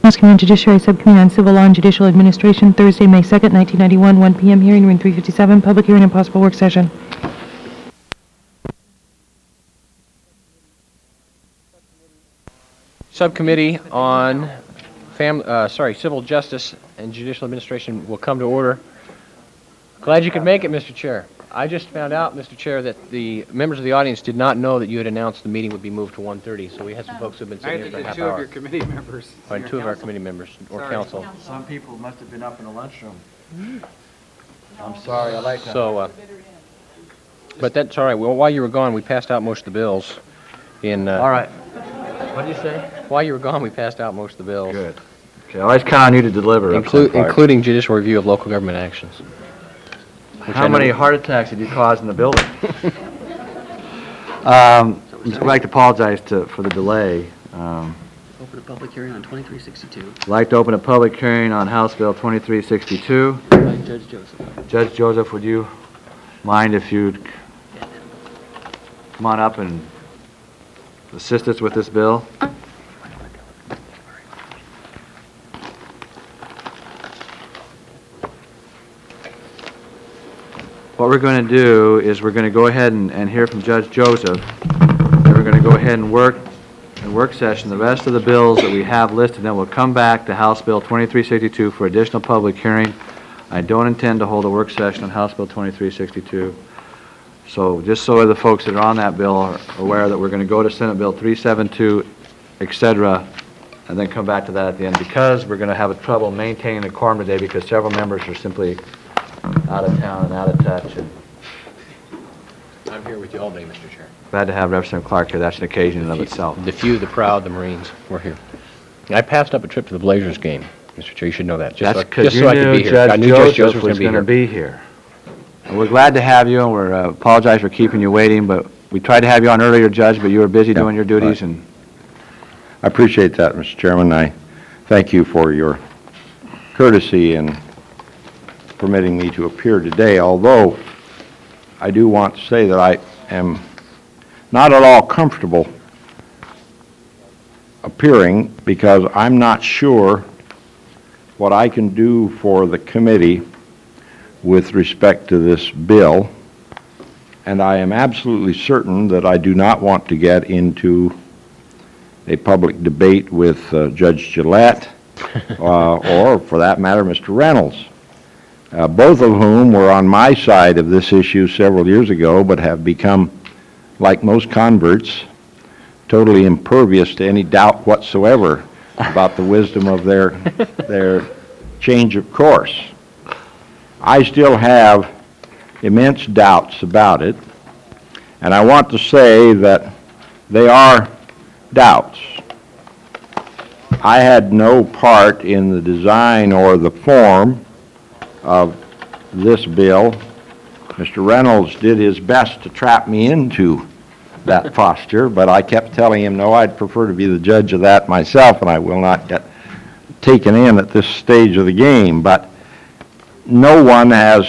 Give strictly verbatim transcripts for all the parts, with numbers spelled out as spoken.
House Committee on Judiciary Subcommittee on Civil Law and Judicial Administration, Thursday, May second, nineteen ninety-one, one p m Hearing room three fifty-seven, public hearing and possible work session. Subcommittee on Fam uh, sorry, Civil Justice and Judicial Administration will come to order. Glad you could make it, Mister Chair. I just found out, Mister Chair, that the members of the audience did not know that you had announced the meeting would be moved to one thirty, so we had some folks who have been sitting here for a half two of hour. your committee members. Oh, and your two of our council. committee members, or Sorry. council. Some people must have been up in the lunchroom. I'm sorry, I like that. So, uh, but that's all right. Well, while you were gone, we passed out most of the bills. In uh, All right. What did you say? While you were gone, we passed out most of the bills. Good. Okay, I always count on you to deliver. Inclu- up some part. including judicial review of local government actions. Which How I know- many heart attacks did you cause in the building? um, I'd like to apologize to, for the delay. Um, Open a public hearing on twenty-three sixty-two I'd like to open a public hearing on House Bill twenty-three sixty-two. by Judge Joseph. Judge Joseph, would you mind if you'd come on up and assist us with this bill? What we're going to do is we're going to go ahead and, and hear from Judge Joseph. Then we're going to go ahead and work in work session the rest of the bills that we have listed. Then we'll come back to House Bill twenty-three sixty-two for additional public hearing. I don't intend to hold a work session on House Bill twenty-three sixty-two. So just so the folks that are on that bill are aware that we're going to go to Senate Bill three seventy-two, et cetera, and then come back to that at the end, because we're going to have a trouble maintaining a quorum today because several members are simply out of town and out of touch. And I'm here with you all day, Mister Chair. glad to have Representative Clark here. That's an occasion in and of itself. The few, the proud, the Marines, we're here. I passed up a trip to the Blazers game, Mister Chair. You should know that. Just That's so I- because just you so I could knew be here. I Judge knew Judge Joseph Joseph was going to going to be here. And we're glad to have you, and we uh, apologize for keeping you waiting, but we tried to have you on earlier, Judge, but you were busy doing your duties, right. and I appreciate that, Mister Chairman. I thank you for your courtesy in permitting me to appear today, although I do want to say that I am not at all comfortable appearing because I'm not sure what I can do for the committee with respect to this bill, and I am absolutely certain that I do not want to get into a public debate with uh, Judge Gillette, uh, or for that matter, Mister Reynolds, uh, both of whom were on my side of this issue several years ago, but have become, like most converts, totally impervious to any doubt whatsoever about the wisdom of their, their change of course. I still have immense doubts about it, and I want to say that they are doubts. I had no part in the design or the form of this bill. Mister Reynolds did his best to trap me into that posture, but I kept telling him, no, I'd prefer to be the judge of that myself, and I will not get taken in at this stage of the game. But no one has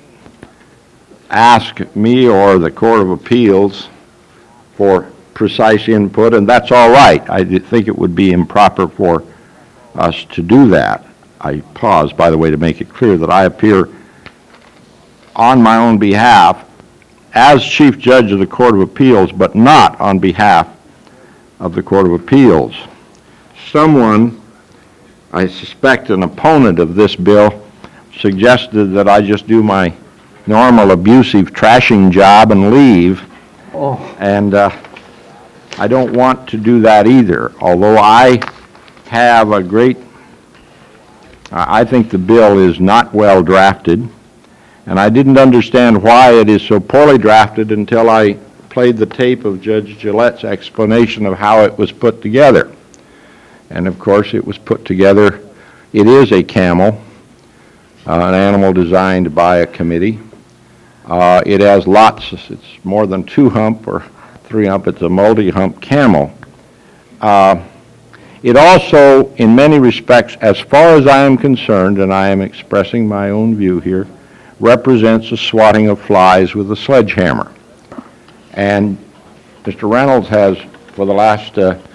asked me or the Court of Appeals for precise input, and that's all right. I did think it would be improper for us to do that. I pause, by the way, to make it clear that I appear on my own behalf as Chief Judge of the Court of Appeals, but not on behalf of the Court of Appeals. Someone, I suspect an opponent of this bill, suggested that I just do my normal abusive trashing job and leave. Oh. And uh, I don't want to do that either, although I have a great, I I think the bill is not well drafted, and I didn't understand why it is so poorly drafted until I played the tape of Judge Gillette's explanation of how it was put together. And of course, it was put together, it is a camel, uh, an animal designed by a committee. Uh, it has lots, it's more than two hump or three hump, it's a multi-hump camel. Uh, it also, in many respects, as far as I am concerned, and I am expressing my own view here, represents a swatting of flies with a sledgehammer. And Mister Reynolds has, for the last uh,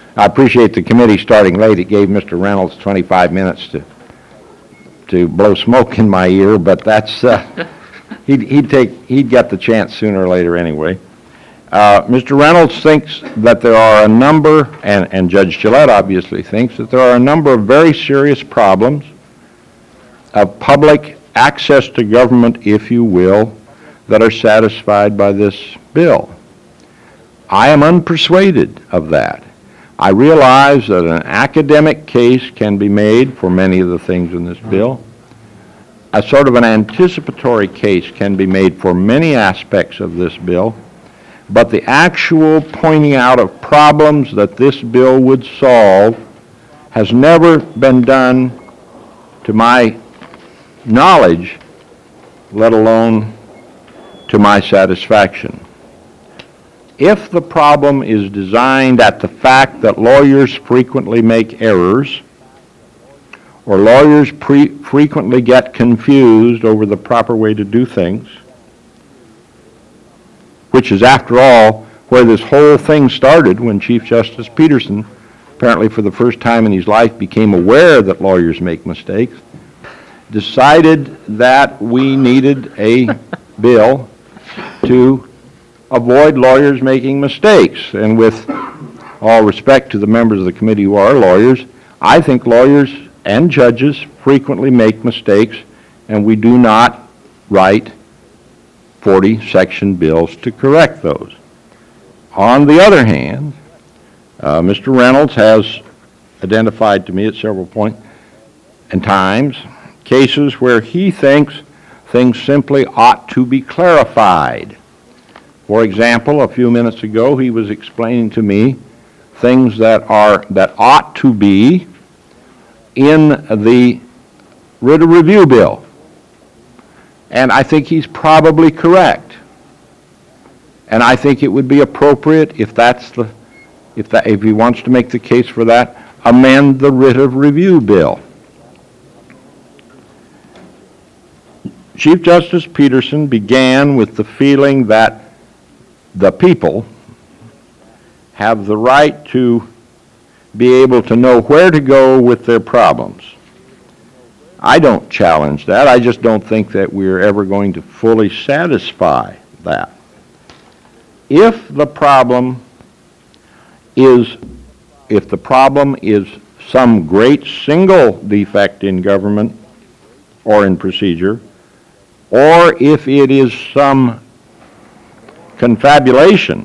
I appreciate the committee starting late. It gave Mister Reynolds twenty-five minutes to, to blow smoke in my ear, but that's, uh, he'd, he'd take, he'd get the chance sooner or later anyway. Uh, Mister Reynolds thinks that there are a number, and, and Judge Gillette obviously thinks, that there are a number of very serious problems of public access to government, if you will, that are satisfied by this bill. I am unpersuaded of that. I realize that an academic case can be made for many of the things in this bill. A sort of an anticipatory case can be made for many aspects of this bill, but the actual pointing out of problems that this bill would solve has never been done, to my knowledge, let alone to my satisfaction. If the problem is designed at the fact that lawyers frequently make errors, or lawyers pre- frequently get confused over the proper way to do things, which is, after all, where this whole thing started when Chief Justice Peterson, apparently for the first time in his life, became aware that lawyers make mistakes, decided that we needed a bill to avoid lawyers making mistakes. And with all respect to the members of the committee who are lawyers, I think lawyers and judges frequently make mistakes, and we do not write forty-section bills to correct those. On the other hand, uh, Mister Reynolds has identified to me at several points and times cases where he thinks things simply ought to be clarified. For example, a few minutes ago, he was explaining to me things that are that ought to be in the writ of review bill. And I think he's probably correct. And I think it would be appropriate, if that's the, if that, if he wants to make the case for that, amend the writ of review bill. Chief Justice Peterson began with the feeling that the people have the right to be able to know where to go with their problems. I don't challenge that. I just don't think that we're ever going to fully satisfy that. If the problem is, if the problem is some great single defect in government or in procedure, or if it is some confabulation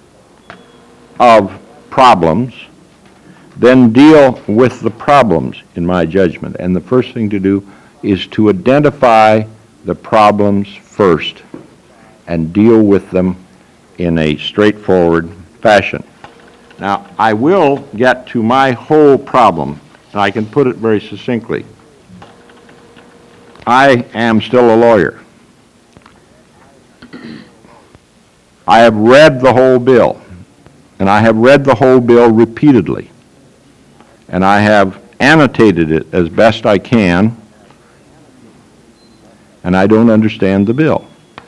of problems, then deal with the problems, in my judgment. And the first thing to do is to identify the problems first and deal with them in a straightforward fashion. Now, I will get to my whole problem, and I can put it very succinctly. I am still a lawyer. I have read the whole bill, and I have read the whole bill repeatedly, and I have annotated it as best I can, and I don't understand the bill.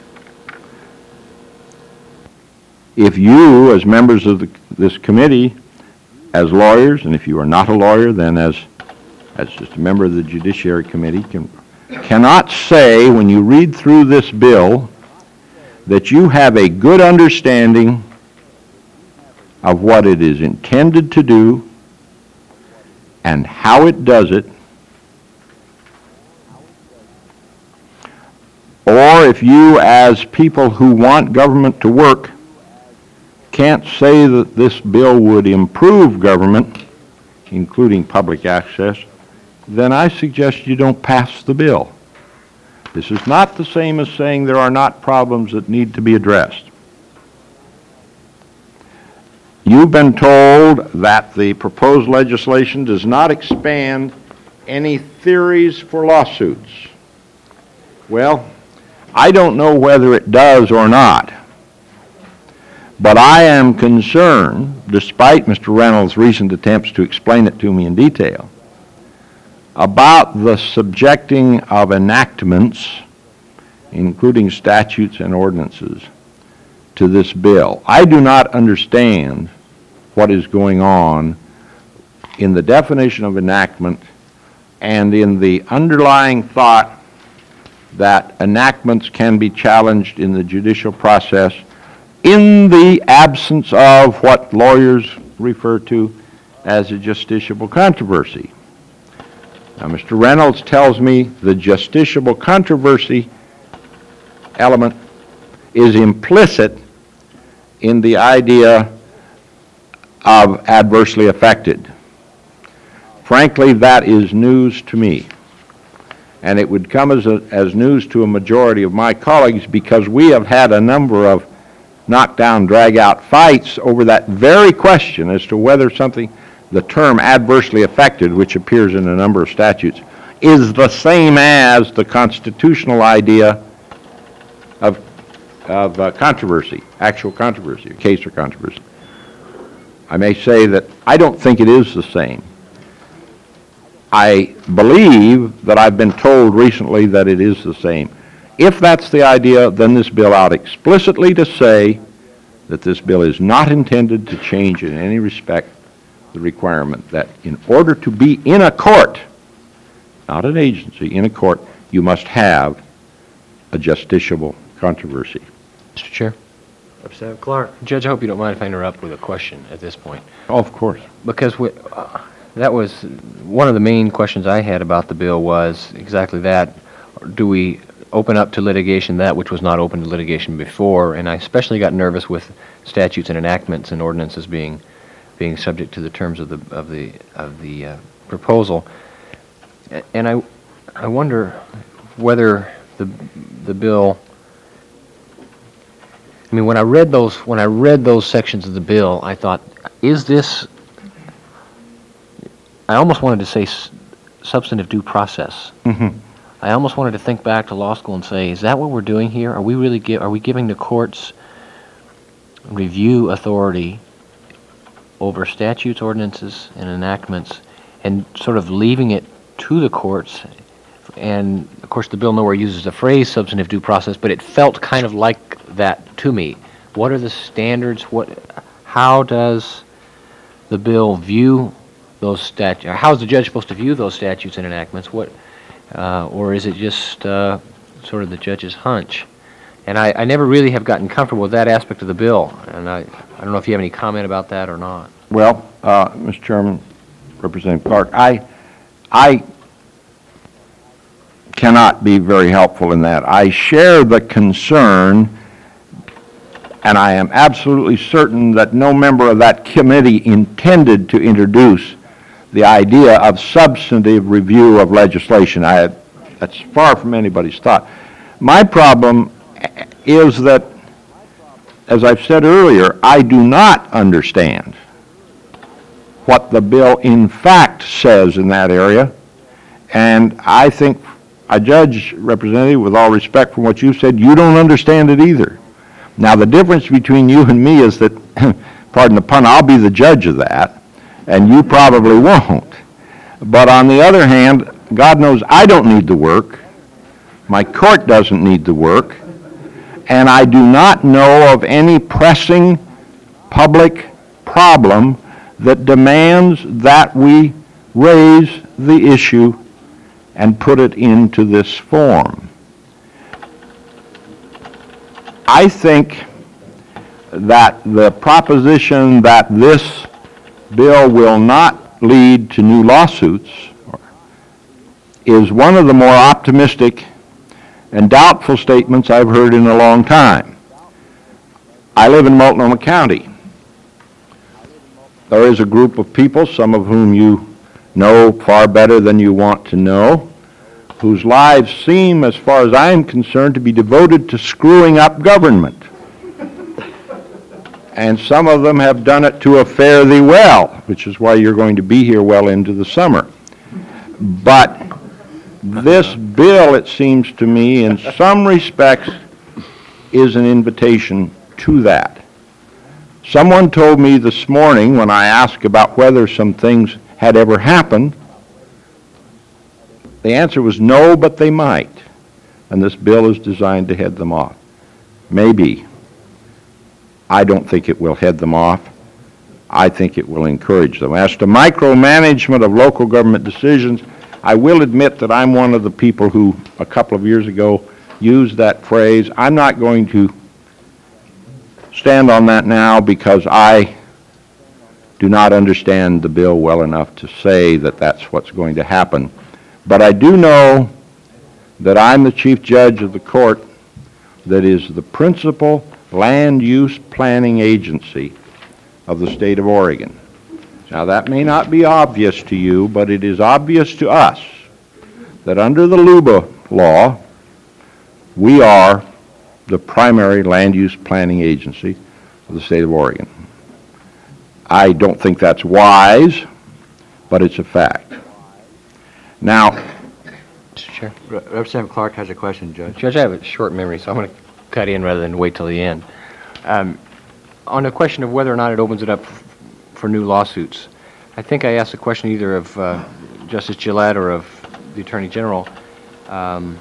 If you, as members of the, this committee, as lawyers, and if you are not a lawyer, then as, as just a member of the Judiciary Committee, can, cannot say when you read through this bill that you have a good understanding of what it is intended to do and how it does it, or if you, as people who want government to work, can't say that this bill would improve government, including public access, then I suggest you don't pass the bill. This is not the same as saying there are not problems that need to be addressed. You've been told that the proposed legislation does not expand any theories for lawsuits. Well, I don't know whether it does or not, but I am concerned, despite Mister Reynolds' recent attempts to explain it to me in detail, about the subjecting of enactments, including statutes and ordinances, to this bill. I do not understand what is going on in the definition of enactment and in the underlying thought that enactments can be challenged in the judicial process in the absence of what lawyers refer to as a justiciable controversy. Now, Mister Reynolds tells me the justiciable controversy element is implicit in the idea of adversely affected. Frankly, that is news to me. And it would come as, a, as news to a majority of my colleagues because we have had a number of knockdown, drag-out fights over that very question as to whether something, the term adversely affected, which appears in a number of statutes, is the same as the constitutional idea of, of uh, controversy, actual controversy, a case or controversy. I may say that I don't think it is the same. I believe that I've been told recently that it is the same. If that's the idea, then this bill ought explicitly to say that this bill is not intended to change in any respect the requirement that in order to be in a court, not an agency, in a court, you must have a justiciable controversy. Mister Chair? Representative Clark. Judge, I hope you don't mind if I interrupt with a question at this point. Oh, of course. Because we, uh, that was, one of the main questions I had about the bill was exactly that. Do we open up to litigation that which was not open to litigation before? And I especially got nervous with statutes and enactments and ordinances being being subject to the terms of the of the of the uh, proposal. A- And I I wonder whether the the bill. I mean, when I read those when I read those sections of the bill, I thought, is this? I almost wanted to say s- substantive due process. Mm-hmm. I almost wanted to think back to law school and say, is that what we're doing here? Are we really gi- are we giving the courts review authority over statutes, ordinances, and enactments, and sort of leaving it to the courts? And of course, the bill nowhere uses the phrase substantive due process, but it felt kind of like that to me. What are the standards? What? How does the bill view those statutes? How is the judge supposed to view those statutes and enactments? What? Uh, or is it just uh, sort of the judge's hunch? And I, I never really have gotten comfortable with that aspect of the bill, and I, I don't know if you have any comment about that or not. Well, uh, Mister Chairman, Representative Clark, I, I cannot be very helpful in that. I share the concern, and I am absolutely certain that no member of that committee intended to introduce the idea of substantive review of legislation. I had, that's far from anybody's thought. My problem is that, as I've said earlier, I do not understand what the bill in fact says in that area, and I think, a judge, Representative, with all respect from what you said, you don't understand it either. Now, the difference between you and me is that, pardon the pun, I'll be the judge of that, and you probably won't. But on the other hand, God knows I don't need the work, my court doesn't need the work, and I do not know of any pressing public problem that demands that we raise the issue and put it into this form. I think that the proposition that this bill will not lead to new lawsuits is one of the more optimistic and doubtful statements I've heard in a long time. I live in Multnomah County. There is a group of people, some of whom you know far better than you want to know, whose lives seem, as far as I am concerned, to be devoted to screwing up government. And some of them have done it to a fare thee well, which is why you're going to be here well into the summer. But this bill, it seems to me, in some respects, is an invitation to that. Someone told me this morning when I asked about whether some things had ever happened, the answer was no, but they might. And this bill is designed to head them off. Maybe. I don't think it will head them off. I think it will encourage them. As to micromanagement of local government decisions, I will admit that I'm one of the people who, a couple of years ago, used that phrase. I'm not going to stand on that now because I do not understand the bill well enough to say that that's what's going to happen. But I do know that I'm the chief judge of the court that is the principal land use planning agency of the state of Oregon. Now, that may not be obvious to you, but it is obvious to us that under the LUBA law, we are the primary land use planning agency of the state of Oregon. I don't think that's wise, but it's a fact. Now, Mister Chair. Re- Representative Clark has a question, Judge. Judge, I have a short memory, so I'm going to cut in rather than wait till the end. Um, on the question of whether or not it opens it up f- for new lawsuits, I think I asked the question either of uh, Justice Gillette or of the Attorney General, um,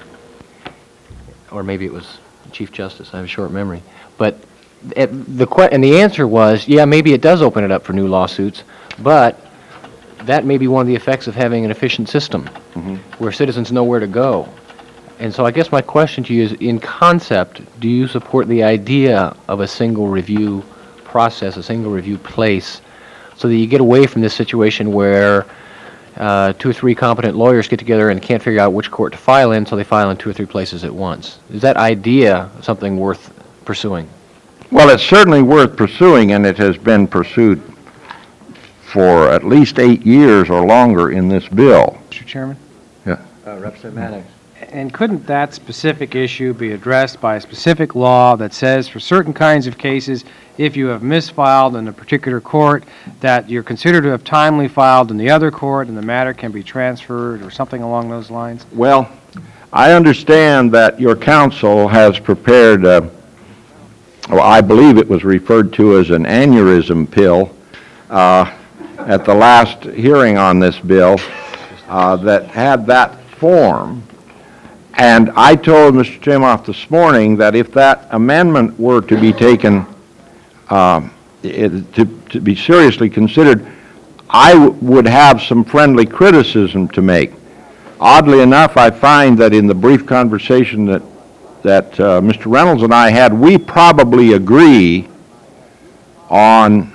or maybe it was Chief Justice. I have a short memory. But it, the que- and the answer was, yeah, maybe it does open it up for new lawsuits, but that may be one of the effects of having an efficient system where citizens know where to go. And so I guess my question to you is, in concept, do you support the idea of a single review process, a single review place, so that you get away from this situation where uh, two or three competent lawyers get together and can't figure out which court to file in, so they file in two or three places at once? Is that idea something worth pursuing? well, it's certainly worth pursuing, and it has been pursued for at least eight years or longer in this bill. Mister Chairman? Uh, Representative Mannix. And couldn't that specific issue be addressed by a specific law that says for certain kinds of cases, if you have misfiled in a particular court, that you're considered to have timely filed in the other court and the matter can be transferred or something along those lines? Well, I understand that your counsel has prepared, uh, well, I believe it was referred to as an aneurysm pill, uh, at the last hearing on this bill, uh, that had that form. And I told Mister Chamoff this morning that if that amendment were to be taken, um, it- to to be seriously considered, I w- would have some friendly criticism to make. Oddly enough, I find that in the brief conversation that that uh, Mister Reynolds and I had, we probably agree on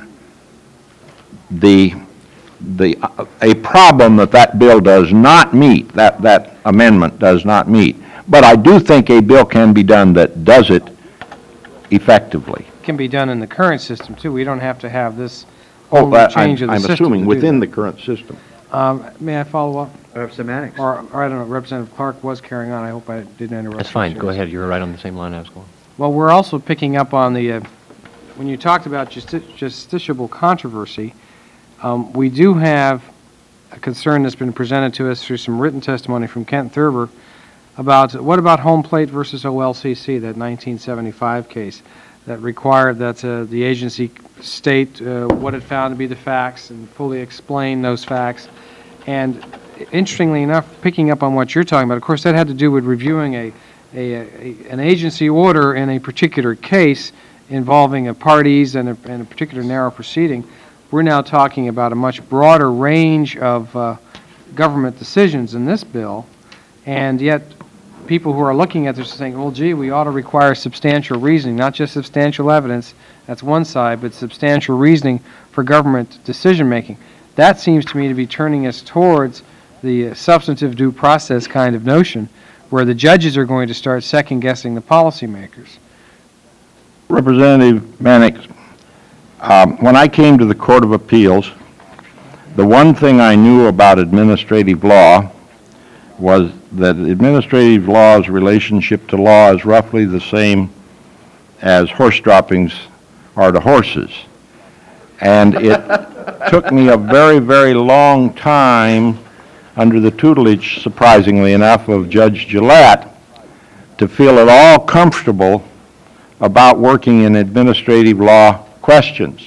the the, uh, a problem that that bill does not meet, that, that amendment does not meet. But I do think a bill can be done that does it effectively. Can be done in the current system, too. We don't have to have this Oh, whole that- change I'm of the I'm system to assuming do within that. the current system. Um, May I follow up? Representative Mannix. Or, or I don't know, Representative Clark was carrying on. I hope I didn't interrupt. That's you, fine. Chair. Go ahead. You're right on the same line I was going. Well, we're also picking up on the, uh, when you talked about justi- justiciable controversy, um, we do have a concern that's been presented to us through some written testimony from Kent Thurber about, what about home plate versus O L C C, that nineteen seventy-five case that required that uh, the agency state uh, what it found to be the facts and fully explain those facts. And interestingly enough, picking up on what you're talking about, of course, that had to do with reviewing a, a, a an agency order in a particular case involving a parties and a, and a particular narrow proceeding. We're now talking about a much broader range of uh, government decisions in this bill, and yet people who are looking at this are saying, well, gee, we ought to require substantial reasoning, not just substantial evidence, that's one side, but substantial reasoning for government decision-making. That seems to me to be turning us towards the uh, substantive due process kind of notion, where the judges are going to start second-guessing the policymakers. Representative Mannix, um, when I came to the Court of Appeals, the one thing I knew about administrative law was that administrative law's relationship to law is roughly the same as horse droppings are to horses. And it took me a very, very long time, under the tutelage, surprisingly enough, of Judge Gillette, to feel at all comfortable about working in administrative law questions.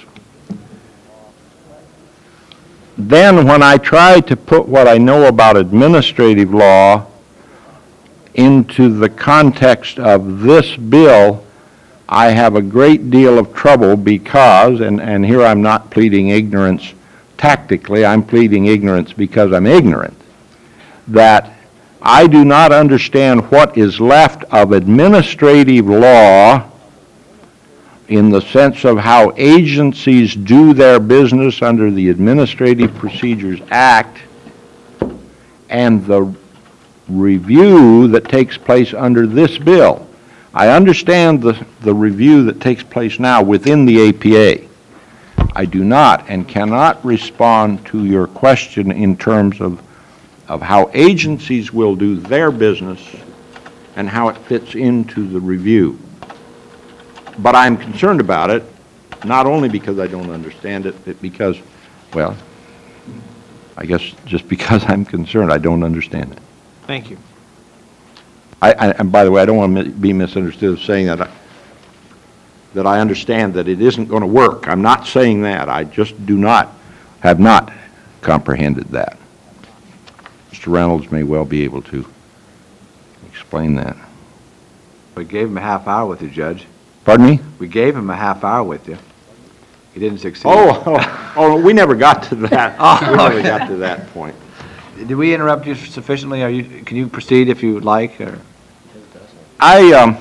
Then, when I tried to put what I know about administrative law into the context of this bill, I have a great deal of trouble because, and, and here I'm not pleading ignorance tactically, I'm pleading ignorance because I'm ignorant, that I do not understand what is left of administrative law in the sense of how agencies do their business under the Administrative Procedures Act and the review that takes place under this bill. I understand the, the review that takes place now within the A P A. I do not and cannot respond to your question in terms of, of how agencies will do their business and how it fits into the review. But I'm concerned about it, not only because I don't understand it, but because, well, I guess just because I'm concerned, I don't understand it. Thank you. I, I, and by the way, I don't want to be misunderstood as saying that I, that I understand that it isn't going to work. I'm not saying that. I just do not, have not comprehended that. Mister Reynolds may well be able to explain that. We gave him a half hour with you, Judge. Pardon me? We gave him a half hour with you. He didn't succeed. Oh, oh, oh, we never got to that. We never got to that point. Did we interrupt you sufficiently? Are you, can you proceed if you would like, or? I, um,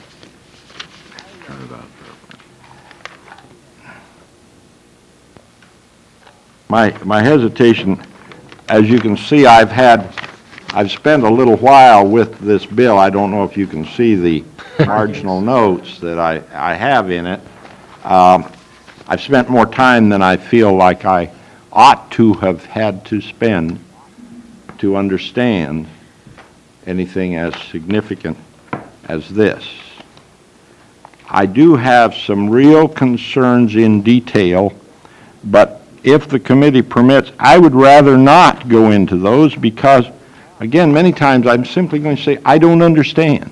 my, my hesitation, as you can see, I've had, I've spent a little while with this bill. I don't know if you can see the marginal notes that I, I have in it. Um, I've spent more time than I feel like I ought to have had to spend to understand anything as significant as this. I do have some real concerns in detail, but if the committee permits, I would rather not go into those because, again, many times I'm simply going to say, I don't understand.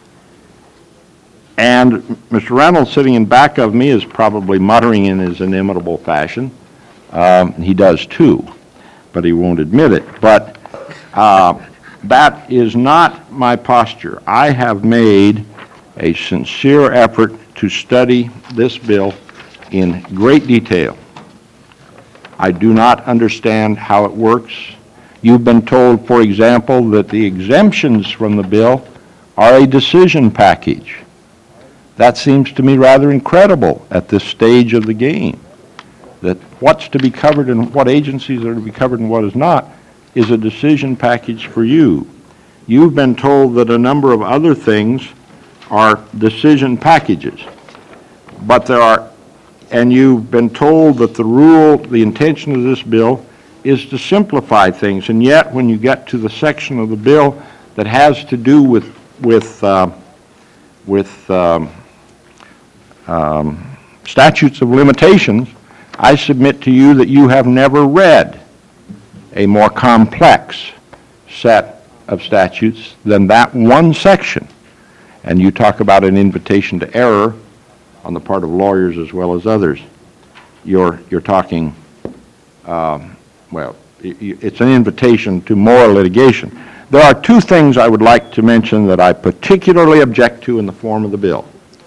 And Mister Reynolds, sitting in back of me, is probably muttering in his inimitable fashion. Um, he does too, but he won't admit it. But uh, that is not my posture. I have made a sincere effort to study this bill in great detail. I do not understand how it works. You've been told, for example, that the exemptions from the bill are a decision package. That seems to me rather incredible at this stage of the game, that what's to be covered and what agencies are to be covered and what is not is a decision package for you. You've been told that a number of other things are decision packages, but there are, and you've been told that the rule, the intention of this bill is to simplify things, and yet when you get to the section of the bill that has to do with, with, uh, with um, um, statutes of limitations, I submit to you that you have never read a more complex set of statutes than that one section. And you talk about an invitation to error on the part of lawyers as well as others. You're, you're talking, um, well, it's an invitation to more litigation. There are two things I would like to mention that I particularly object to in the form of the bill.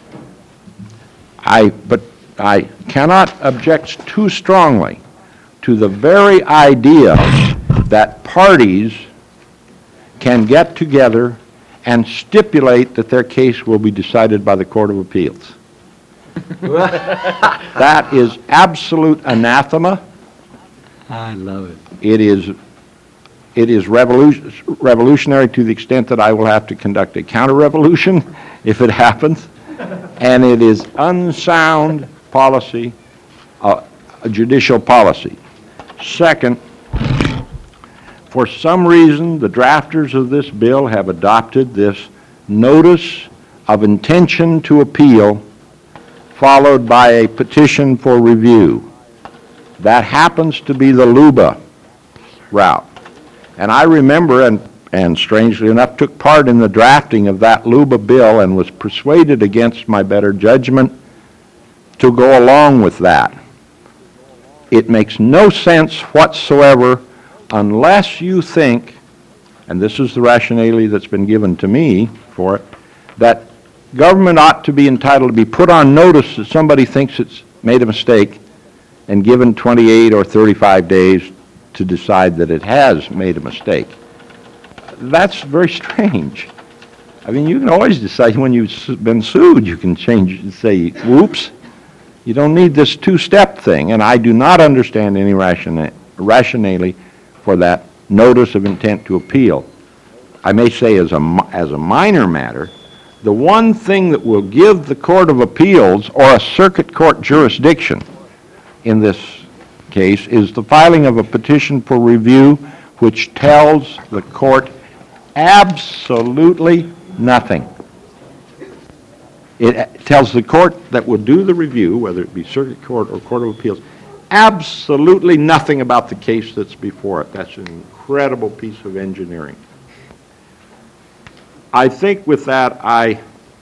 I, but I cannot object too strongly to the very idea that parties can get together and stipulate that their case will be decided by the Court of Appeals. That is absolute anathema. I love it. It is, it is revolution, revolutionary to the extent that I will have to conduct a counter-revolution if it happens, and it is unsound policy, uh, judicial policy. Second, for some reason, the drafters of this bill have adopted this notice of intention to appeal followed by a petition for review. That happens to be the LUBA route. And I remember, and, and strangely enough, took part in the drafting of that LUBA bill and was persuaded against my better judgment to go along with that. It makes no sense whatsoever unless you think, and this is the rationale that's been given to me for it, that Government ought to be entitled to be put on notice that somebody thinks it's made a mistake and given twenty-eight or thirty-five days to decide that it has made a mistake. That's very strange. I mean, you can always decide when you've su- been sued, you can change, and say, whoops. You don't need this two-step thing, and I do not understand any rationa- rationale for that notice of intent to appeal. I may say as a, mi- as a minor matter, the one thing that will give the Court of Appeals or a circuit court jurisdiction in this case is the filing of a petition for review which tells the court absolutely nothing. It tells the court that will do the review, whether it be circuit court or Court of Appeals, absolutely nothing about the case that's before it. That's an incredible piece of engineering. I think with that, I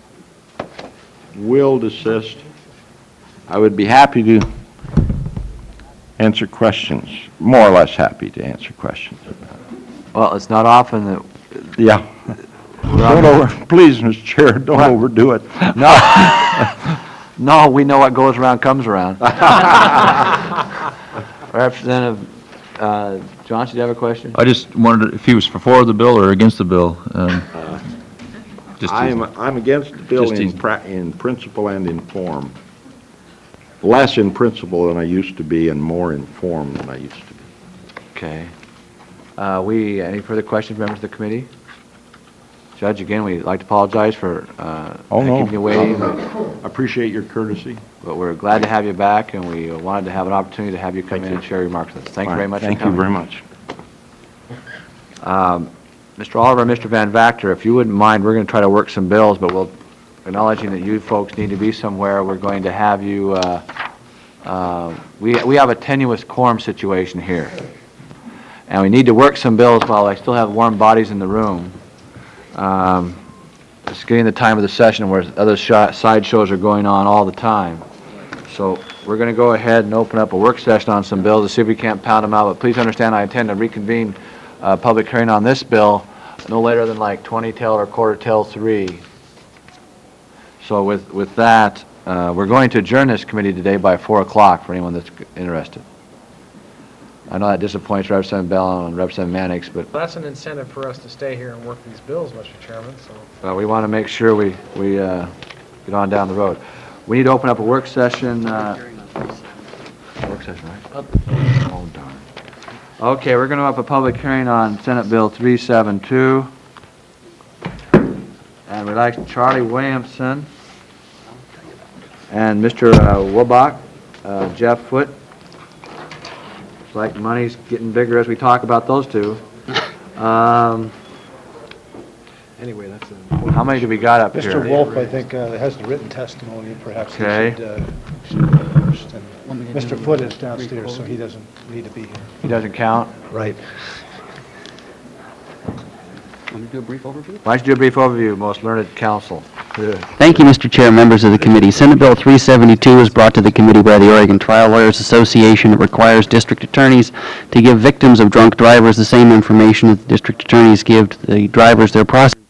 will desist. I would be happy to answer questions, more or less happy to answer questions. Well, it's not often that, Yeah. Don't over, please, Mister Chair, don't overdo it. no, no, we know what goes around comes around. Representative uh, Johnson, do you have a question? I just wondered if he was for the bill or against the bill. Um, just I am, I'm against the bill Just in, easy. pra- in principle and in form. Less in principle than I used to be and more in form than I used to be. Okay. Uh, We, any further questions, members of the committee? Judge, again, we'd like to apologize for uh, Oh, no. keeping you waiting, I appreciate your courtesy. but we're glad to have you back, and we wanted to have an opportunity to have you come Thank in you. and share your remarks with us. Thank you Fine. very much for Thank you coming. very much. Um, Mister Oliver, Mister Van Vactor, if you wouldn't mind, we're going to try to work some bills, but we'll, acknowledging that you folks need to be somewhere, we're going to have you, uh, uh, we we have a tenuous quorum situation here, and we need to work some bills while I still have warm bodies in the room. Um, It's getting the time of the session where other sho- side shows are going on all the time. So we're going to go ahead and open up a work session on some bills to see if we can't pound them out, but please understand I intend to reconvene a public hearing on this bill no later than like twenty till or quarter till three. So with, with that, uh, we're going to adjourn this committee today by four o'clock for anyone that's interested. I know that disappoints Representative Bell and Representative Mannix, but That's an incentive for us to stay here and work these bills, Mister Chairman, so. uh, we want to make sure we, we uh, get on down the road. We need to open up a work session. uh, Work session, right? Oh, darn. Okay, we're going to have a public hearing on Senate Bill three seventy-two. And we'd like Charlie Williamson and Mister uh, Wobach, uh, Jeff Foote. It's like money's getting bigger as we talk about those two. Um, Anyway, that's a... How many do we got up here? Mister Wolf, I think, uh, has the written testimony, perhaps he Okay. should, uh, should go first. And Mister Foote is downstairs, so he doesn't need to be here. He doesn't count? Right. Why don't you do a brief overview, most learned counsel? Thank you, Mister Chair, members of the committee. Senate Bill three seventy-two is brought to the committee by the Oregon Trial Lawyers Association. It requires district attorneys to give victims of drunk drivers the same information that the district attorneys give to the drivers they're prosecuting.